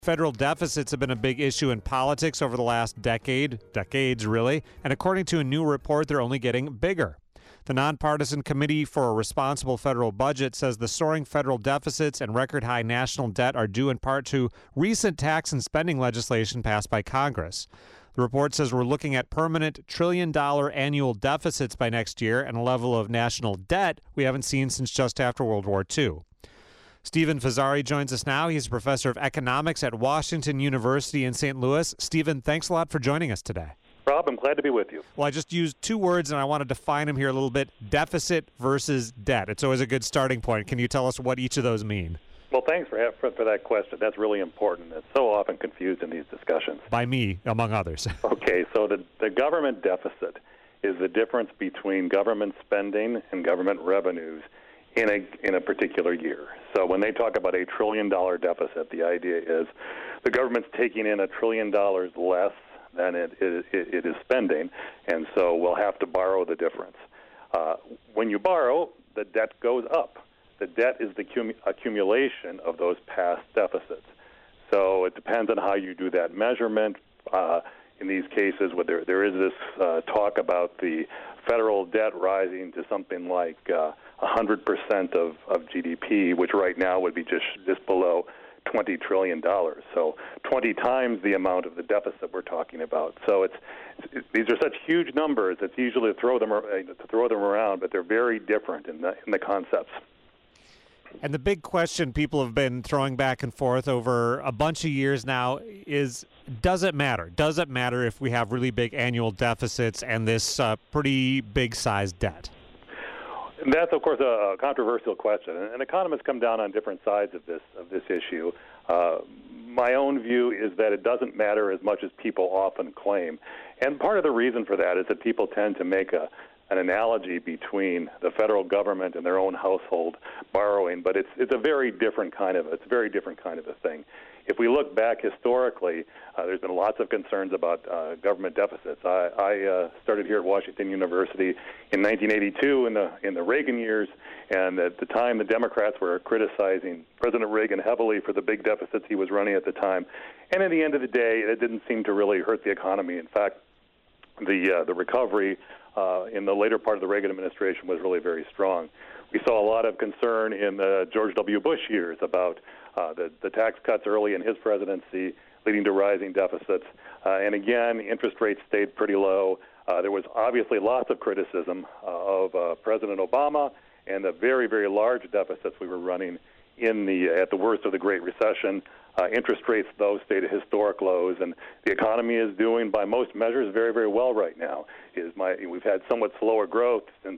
Federal deficits have been a big issue in politics over the last decades really, and according to a new report, they're only getting bigger. The Nonpartisan Committee for a Responsible Federal Budget says the soaring federal deficits and record high national debt are due in part to recent tax and spending legislation passed by Congress. The report says we're looking at permanent trillion-dollar annual deficits by next year and a level of national debt we haven't seen since just after World War II. Stephen Fazzari joins us now. He's a professor of economics at Washington University in St. Louis. Stephen, thanks a lot for joining us today. Rob, I'm glad to be with you. Well, I just used two words, and I want to define them here a little bit. Deficit versus debt. It's always a good starting point. Can you tell us what each of those mean? Well, thanks for that question. That's really important. It's so often confused in these discussions. By me, among others. Okay, so the government deficit is the difference between government spending and government revenues in a particular year. So when they talk about $1 trillion deficit, the idea is the government's taking in $1 trillion less than it is spending, and so we'll have to borrow the difference. When you borrow, the debt goes up. The debt is the accumulation of those past deficits. So it depends on how you do that measurement. In these cases, where there is this talk about the federal debt rising to something like 100% of GDP, which right now would be just below $20 trillion. So 20 times the amount of the deficit we're talking about. So these are such huge numbers. It's easy to throw them around, but they're very different in the concepts. And the big question people have been throwing back and forth over a bunch of years now is, does it matter? Does it matter if we have really big annual deficits and this pretty big-sized debt? That's, of course, a controversial question, and economists come down on different sides of this issue. My own view is that it doesn't matter as much as people often claim, and part of the reason for that is that people tend to make an analogy between the federal government and their own household borrowing, but it's a very different kind of a thing. If we look back historically, there's been lots of concerns about government deficits. I started here at Washington University in 1982 in the Reagan years, and at the time the Democrats were criticizing President Reagan heavily for the big deficits he was running at the time. And at the end of the day, it didn't seem to really hurt the economy. In fact, the recovery in the later part of the Reagan administration was really very strong. We saw a lot of concern in the George W. Bush years about the tax cuts early in his presidency, leading to rising deficits. And again, interest rates stayed pretty low. There was obviously lots of criticism of President Obama and the very, very large deficits we were running at the worst of the Great Recession. Interest rates, though, stayed at historic lows, and the economy is doing, by most measures, very, very well right now. We've had somewhat slower growth since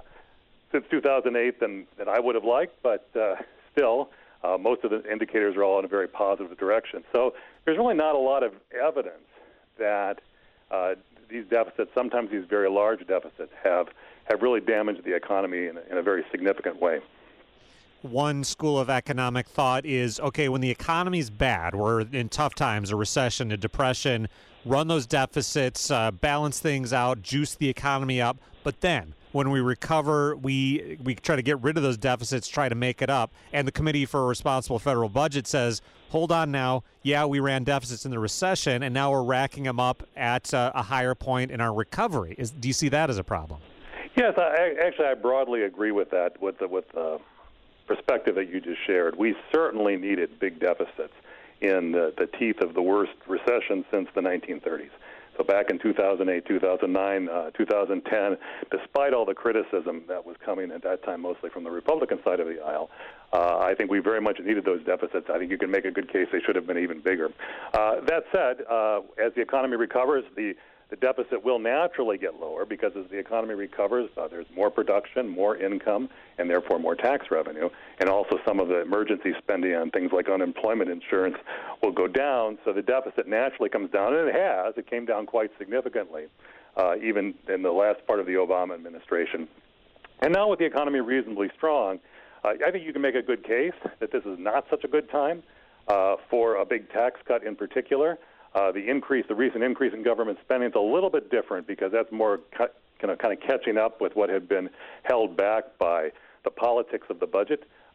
2008 than I would have liked, but still, most of the indicators are all in a very positive direction. So there's really not a lot of evidence that these deficits, sometimes these very large deficits, have really damaged the economy in a very significant way. One school of economic thought is, okay, when the economy's bad, we're in tough times, a recession, a depression, run those deficits, balance things out, juice the economy up, but then when we recover, we try to get rid of those deficits, try to make it up, and the Committee for a Responsible Federal Budget says, hold on now, yeah, we ran deficits in the recession, and now we're racking them up at a higher point in our recovery. Do you see that as a problem? Yes, I broadly agree with that, with the perspective that you just shared. We certainly needed big deficits in the teeth of the worst recession since the 1930s. So back in 2008, 2009, 2010, despite all the criticism that was coming at that time, mostly from the Republican side of the aisle, I think we very much needed those deficits. I think you can make a good case they should have been even bigger. That said, as the economy recovers, the deficit will naturally get lower because as the economy recovers, there's more production, more income, and therefore more tax revenue. And also some of the emergency spending on things like unemployment insurance will go down, so the deficit naturally comes down, and it has. It came down quite significantly, even in the last part of the Obama administration. And now with the economy reasonably strong, I think you can make a good case that this is not such a good time for a big tax cut in particular. The recent increase in government spending is a little bit different because that's more kind of catching up with what had been held back by the politics of the budget.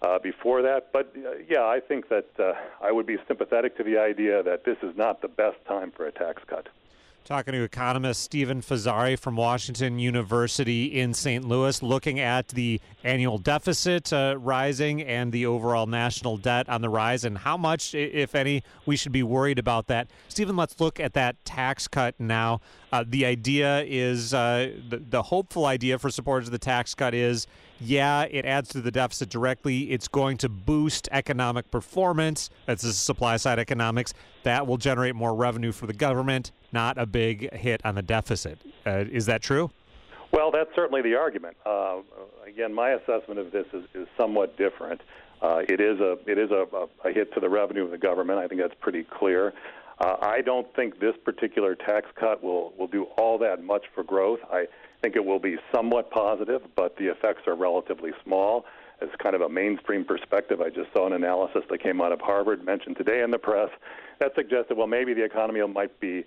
before that. But, yeah, I think that I would be sympathetic to the idea that this is not the best time for a tax cut. Talking to economist Stephen Fazzari from Washington University in St. Louis, looking at the annual deficit rising and the overall national debt on the rise and how much, if any, we should be worried about that. Stephen, let's look at that tax cut now. The idea is, the hopeful idea for supporters of the tax cut is, yeah, it adds to the deficit directly. It's going to boost economic performance. That's the supply side economics. That will generate more revenue for the government, not a big hit on the deficit. Is that true? Well, that's certainly the argument. Again, my assessment of this is somewhat different. It is a hit to the revenue of the government. I think that's pretty clear. I don't think this particular tax cut will do all that much for growth. I think it will be somewhat positive, but the effects are relatively small. As kind of a mainstream perspective, I just saw an analysis that came out of Harvard, mentioned today in the press, that suggested, well, maybe the economy might be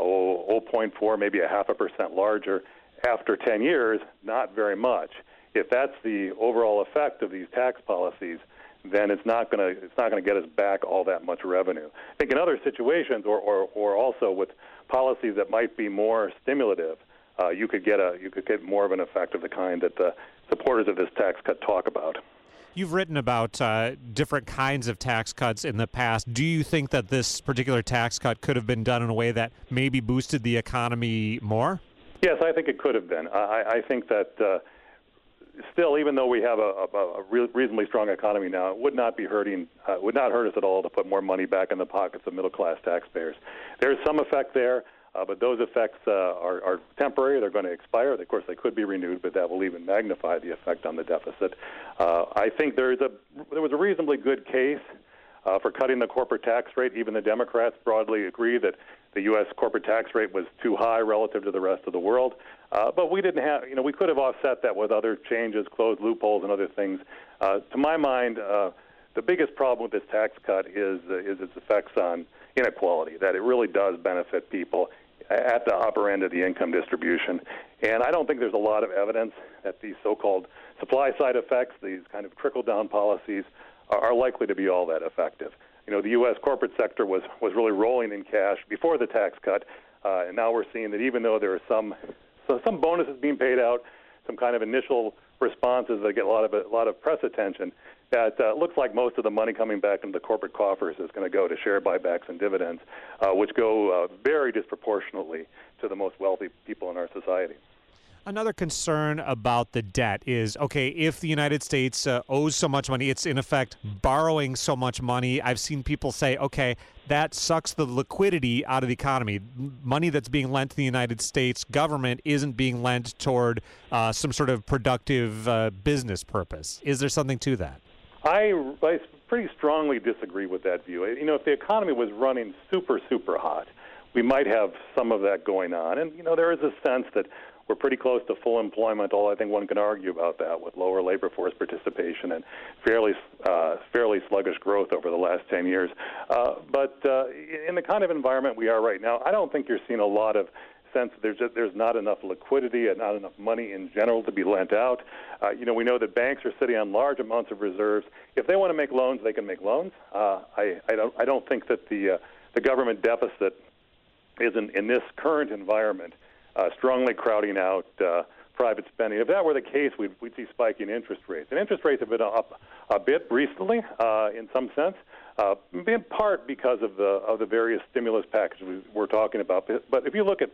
0.4, maybe 0.5% larger after 10 years, not very much. If that's the overall effect of these tax policies, then it's not going to get us back all that much revenue. I think in other situations, or also with policies that might be more stimulative, you could get more of an effect of the kind that the supporters of this tax cut talk about. You've written about different kinds of tax cuts in the past. Do you think that this particular tax cut could have been done in a way that maybe boosted the economy more? Yes, I think it could have been. I think that still, even though we have a reasonably strong economy now, it would not hurt us at all to put more money back in the pockets of middle-class taxpayers. There's some effect there, but those effects are temporary. They're going to expire. Of course, they could be renewed, but that will even magnify the effect on the deficit. I think there was a reasonably good case for cutting the corporate tax rate. Even the Democrats broadly agree that the U.S. corporate tax rate was too high relative to the rest of the world. But we didn't have, we could have offset that with other changes, closed loopholes, and other things. To my mind, the biggest problem with this tax cut is its effects on inequality, that it really does benefit people at the upper end of the income distribution. And I don't think there's a lot of evidence that these so-called supply-side effects, these kind of trickle-down policies, are likely to be all that effective. The U.S. corporate sector was really rolling in cash before the tax cut, and now we're seeing that even though there are some bonuses being paid out, some kind of initial responses that get a lot of press attention, that looks like most of the money coming back into the corporate coffers is going to go to share buybacks and dividends, which go very disproportionately to the most wealthy people in our society. Another concern about the debt is, okay, if the United States owes so much money, it's in effect borrowing so much money. I've seen people say, okay, that sucks the liquidity out of the economy. Money that's being lent to the United States government isn't being lent toward some sort of productive business purpose. Is there something to that? I pretty strongly disagree with that view. If the economy was running super, super hot, we might have some of that going on. And, there is a sense that we're pretty close to full employment, although I think one can argue about that with lower labor force participation and fairly sluggish growth over the last 10 years. But in the kind of environment we are right now, I don't think you're seeing a lot of sense that there's not enough liquidity and not enough money in general to be lent out. We know that banks are sitting on large amounts of reserves. If they want to make loans, they can make loans. I don't think that the government deficit is in this current environment strongly crowding out private spending. If that were the case, we'd see spiking interest rates. And interest rates have been up a bit recently, in some sense, in part because of the various stimulus packages we're talking about. But if you look at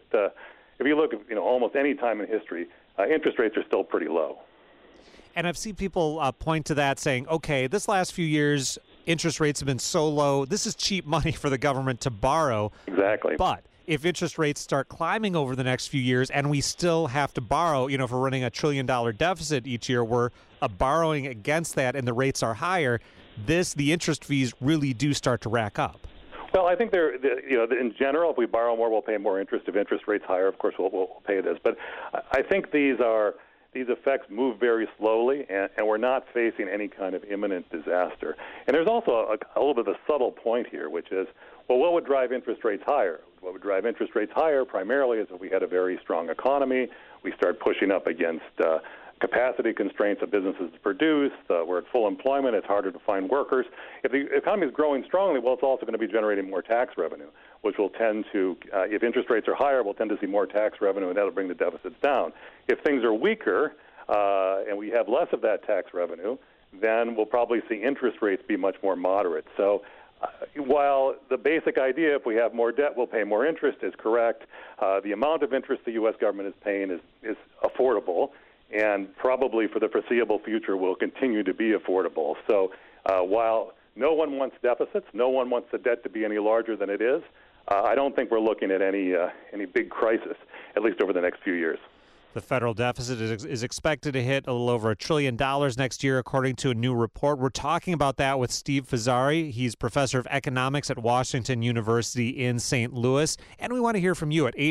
almost any time in history, interest rates are still pretty low. And I've seen people point to that, saying, okay, this last few years, interest rates have been so low. This is cheap money for the government to borrow. Exactly. But if interest rates start climbing over the next few years and we still have to borrow, if we're running $1 trillion deficit each year, we're borrowing against that and the rates are higher, the interest fees really do start to rack up. Well, I think in general, if we borrow more, we'll pay more interest. If interest rates higher, of course, we'll pay this. But I think these effects move very slowly, and we're not facing any kind of imminent disaster. And there's also a little bit of a subtle point here, which is, well, what would drive interest rates higher? What would drive interest rates higher primarily is if we had a very strong economy, we start pushing up against capacity constraints of businesses to produce. We're at full employment. It's harder to find workers. If the economy is growing strongly, well, it's also going to be generating more tax revenue, which will tend to, if interest rates are higher, we'll tend to see more tax revenue, and that'll bring the deficits down. If things are weaker and we have less of that tax revenue, then we'll probably see interest rates be much more moderate. So while the basic idea, if we have more debt, we'll pay more interest, is correct, the amount of interest the U.S. government is paying is affordable, and probably for the foreseeable future will continue to be affordable. So while no one wants deficits, no one wants the debt to be any larger than it is, I don't think we're looking at any big crisis, at least over the next few years. The federal deficit is expected to hit a little over $1 trillion next year, according to a new report. We're talking about that with Steve Fazzari. He's professor of economics at Washington University in St. Louis. And we want to hear from you at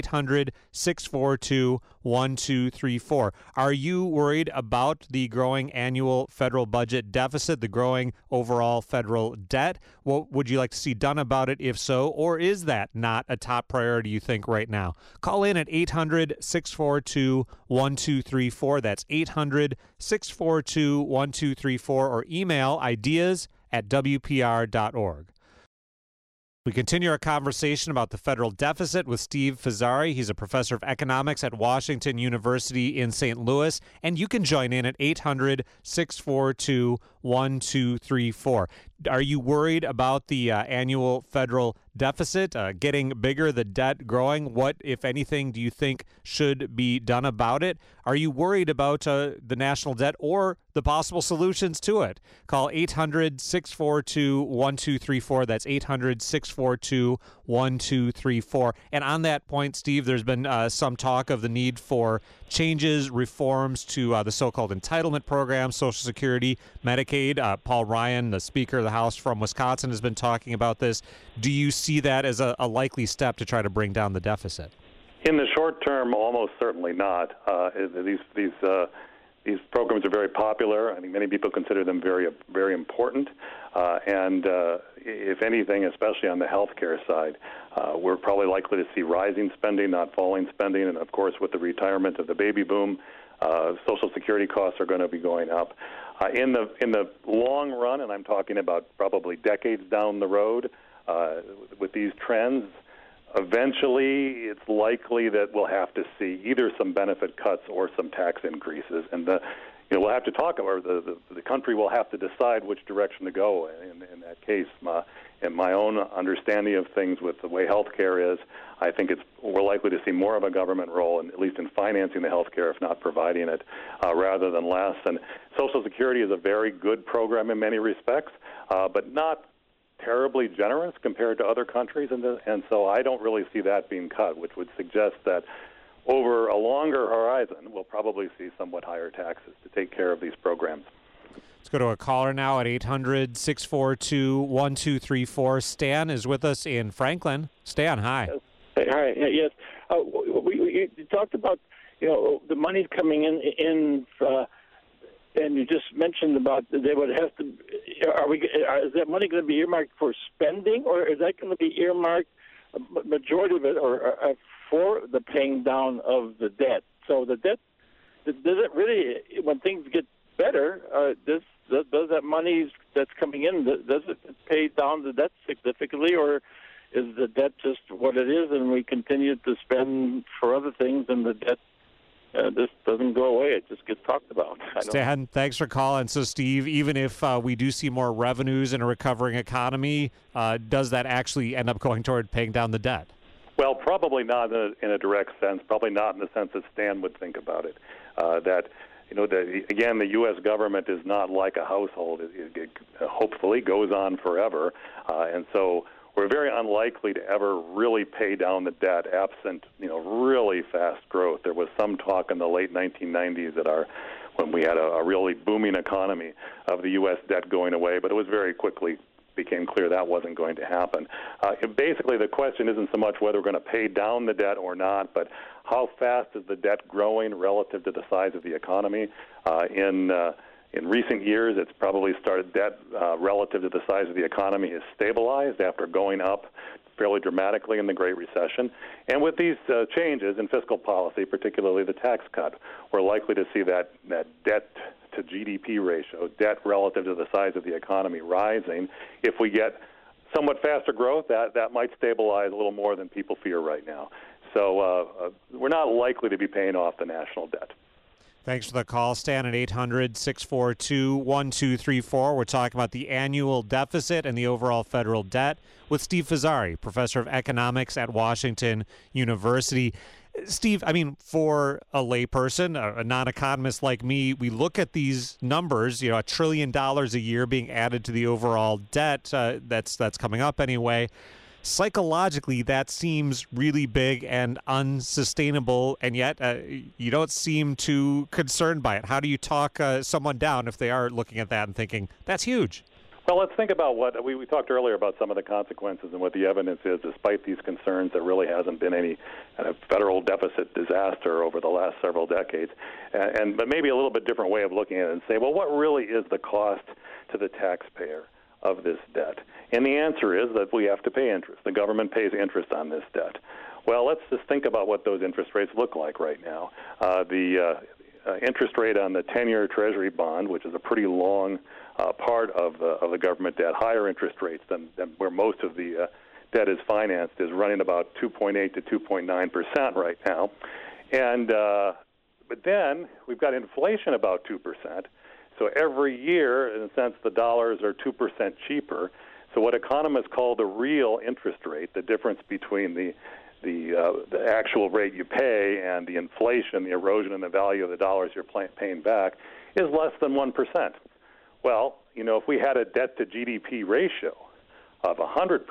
800-642-1234. Are you worried about the growing annual federal budget deficit, the growing overall federal debt? What would you like to see done about it, if so? Or is that not a top priority, you think, right now? Call in at 800-642-1234. That's 800-642-1234, or email ideas@wpr.org. We continue our conversation about the federal deficit with Steve Fazzari. He's a professor of economics at Washington University in St. Louis, and you can join in at 800-642-1234. Are you worried about the annual federal deficit getting bigger, the debt growing? What, if anything, do you think should be done about it? Are you worried about the national debt or the possible solutions to it? Call 800-642-1234. That's 800-642-1234. And on that point, Steve, there's been some talk of the need for changes, reforms to the so-called entitlement program, Social Security, Medicaid. Paul Ryan, the Speaker of the House from Wisconsin, has been talking about this. Do you see that as a likely step to try to bring down the deficit? In the short term, almost certainly not. These programs are very popular. I think many people consider them very, very important. And if anything, especially on the health care side, we're probably likely to see rising spending, not falling spending. And, of course, with the retirement of the baby boom, Social Security costs are going to be going up. In the long run, and I'm talking about probably decades down the road, with these trends, eventually it's likely that we'll have to see either some benefit cuts or some tax increases. And we'll have to talk about, the country will have to decide which direction to go in that case. In my own understanding of things with the way health care is, I think we're likely to see more of a government role, at least in financing the health care, if not providing it, rather than less. And Social Security is a very good program in many respects, but not terribly generous compared to other countries. And so I don't really see that being cut, which would suggest that over a longer horizon, we'll probably see somewhat higher taxes to take care of these programs. Let's go to a caller now at 800-642-1234. Stan is with us in Franklin. Stan, hi. Yes. Hi. Yes. We talked about, the money coming in and you just mentioned about they would have to. Is that money going to be earmarked for spending, or is that going to be earmarked, majority of it, or for the paying down of the debt? So the debt, does it really, when things get better, does that money that's coming in, does it pay down the debt significantly, or is the debt just what it is, and we continue to spend for other things, and the debt this doesn't go away? It just gets talked about. Stan, thanks for calling. So, Steve, even if we do see more revenues in a recovering economy, does that actually end up going toward paying down the debt? Well, probably not in a direct sense. Probably not in the sense that Stan would think about it. Again, the U.S. government is not like a household. It hopefully goes on forever, and so we're very unlikely to ever really pay down the debt absent, really fast growth. There was some talk in the late 1990s when we had a really booming economy of the U.S. debt going away, but it was very quickly became clear that wasn't going to happen. Basically, the question isn't so much whether we're going to pay down the debt or not, but how fast is the debt growing relative to the size of the economy. In recent years, it's probably started debt relative to the size of the economy has stabilized after going up fairly dramatically in the Great Recession. And with these changes in fiscal policy, particularly the tax cut, we're likely to see that debt to GDP ratio, debt relative to the size of the economy, rising. If we get somewhat faster growth, that might stabilize a little more than people fear right now. So we're not likely to be paying off the national debt. Thanks for the call, Stan, at 800-642-1234. We're talking about the annual deficit and the overall federal debt with Steve Fazzari, professor of economics at Washington University. Steve, I mean, for a layperson, a non-economist like me, we look at these numbers, $1 trillion a year being added to the overall debt that's coming up anyway. Psychologically, that seems really big and unsustainable, and yet you don't seem too concerned by it. How do you talk someone down if they are looking at that and thinking, that's huge? Well, let's think about what we talked earlier about some of the consequences and what the evidence is. Despite these concerns, there really hasn't been any kind of federal deficit disaster over the last several decades. But maybe a little bit different way of looking at it and say, well, what really is the cost to the taxpayer of this debt? And the answer is that we have to pay interest. The government pays interest on this debt. Well, let's just think about what those interest rates look like right now. The interest rate on the 10-year Treasury bond, which is a pretty long part of the government debt, higher interest rates than where most of the debt is financed, is running about 2.8 to 2.9% right now. And but then we've got inflation about 2%. So every year, in a sense, the dollars are 2% cheaper. So what economists call the real interest rate, the difference between the actual rate you pay and the inflation, the erosion in the value of the dollars you're paying back, is less than 1%. Well, if we had a debt to GDP ratio of 100%,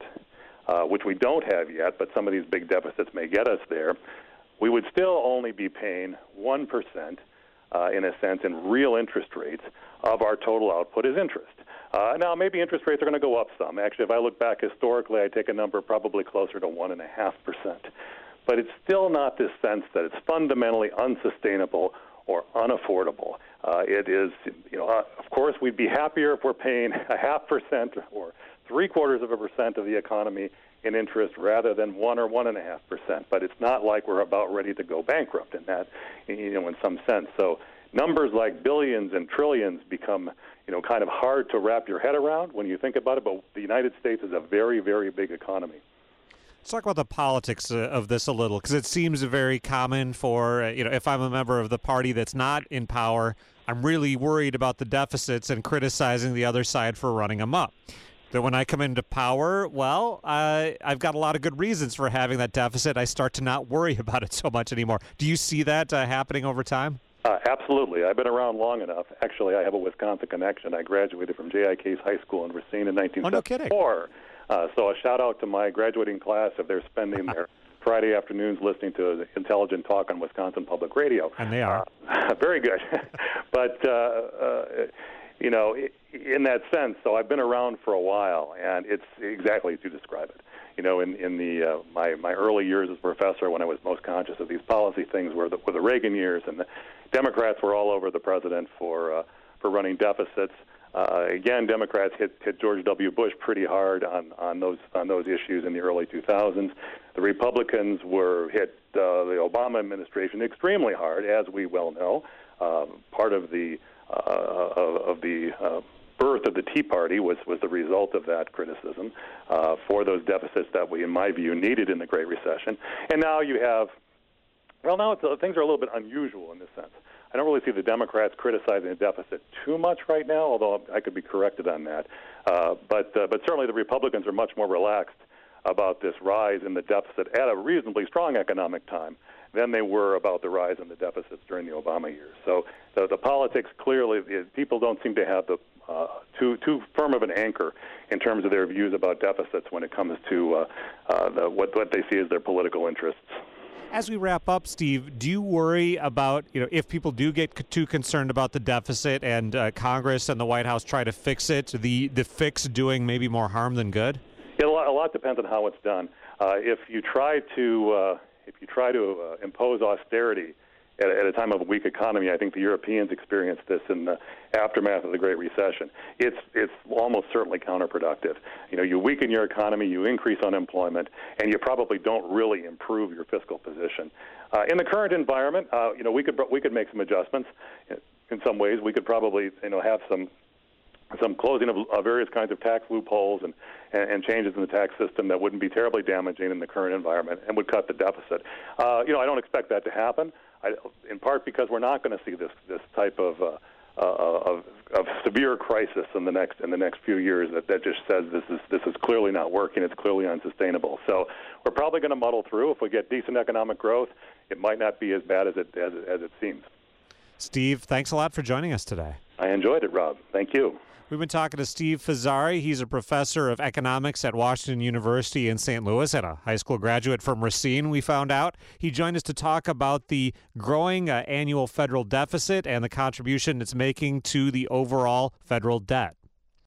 which we don't have yet, but some of these big deficits may get us there, we would still only be paying 1%, in a sense, in real interest rates of our total output as interest. Now, maybe interest rates are going to go up some. Actually, if I look back historically, I take a number probably closer to 1.5%. But it's still not this sense that it's fundamentally unsustainable or unaffordable. It is, of course, we'd be happier if we're paying 0.5% or 0.75% of the economy in interest rather than 1 or 1.5%. But it's not like we're about ready to go bankrupt in that, in some sense. So numbers like billions and trillions become, kind of hard to wrap your head around when you think about it. But the United States is a very, very big economy. Let's talk about the politics of this a little, because it seems very common for, if I'm a member of the party that's not in power, I'm really worried about the deficits and criticizing the other side for running them up. That when I come into power, well, I've got a lot of good reasons for having that deficit. I start to not worry about it so much anymore. Do you see that happening over time? Absolutely. I've been around long enough. Actually, I have a Wisconsin connection. I graduated from J.I. Case High School in Racine in 1974. Oh, no kidding. So a shout-out to my graduating class if they're spending their Friday afternoons listening to intelligent talk on Wisconsin Public Radio. And they are. Very good. But, in that sense, so I've been around for a while, and it's exactly as you describe it. In my early years as a professor, when I was most conscious of these policy things, were the Reagan years, and the Democrats were all over the president for running deficits. Again, Democrats hit George W. Bush pretty hard on those issues in the early 2000s. The Republicans were hit the Obama administration extremely hard, as we well know. Part of the birth of the Tea Party was the result of that criticism for those deficits that we, in my view, needed in the Great Recession. And now you have, things are a little bit unusual in this sense. I don't really see the Democrats criticizing the deficit too much right now, although I could be corrected on that. But certainly the Republicans are much more relaxed about this rise in the deficit at a reasonably strong economic time than they were about the rise in the deficits during the Obama years. So the politics, clearly, people don't seem to have the too firm of an anchor in terms of their views about deficits when it comes to what they see as their political interests. As we wrap up, Steve, do you worry about, if people do get too concerned about the deficit and Congress and the White House try to fix it, the fix doing maybe more harm than good? Yeah, a lot depends on how it's done. If you try to impose austerity at a time of a weak economy. I think the Europeans experienced this in the aftermath of the Great Recession. It's almost certainly counterproductive. You weaken your economy, you increase unemployment, and you probably don't really improve your fiscal position. In the current environment, we could make some adjustments. In some ways, we could probably have some closing of various kinds of tax loopholes and changes in the tax system that wouldn't be terribly damaging in the current environment and would cut the deficit. I don't expect that to happen, in part because we're not going to see this type of severe crisis in the next few years that just says this is clearly not working. It's clearly unsustainable. So we're probably going to muddle through. If we get decent economic growth, it might not be as bad as it seems. Steve, thanks a lot for joining us today. I enjoyed it, Rob. Thank you. We've been talking to Steve Fazzari. He's a professor of economics at Washington University in St. Louis and a high school graduate from Racine, we found out. He joined us to talk about the growing annual federal deficit and the contribution it's making to the overall federal debt.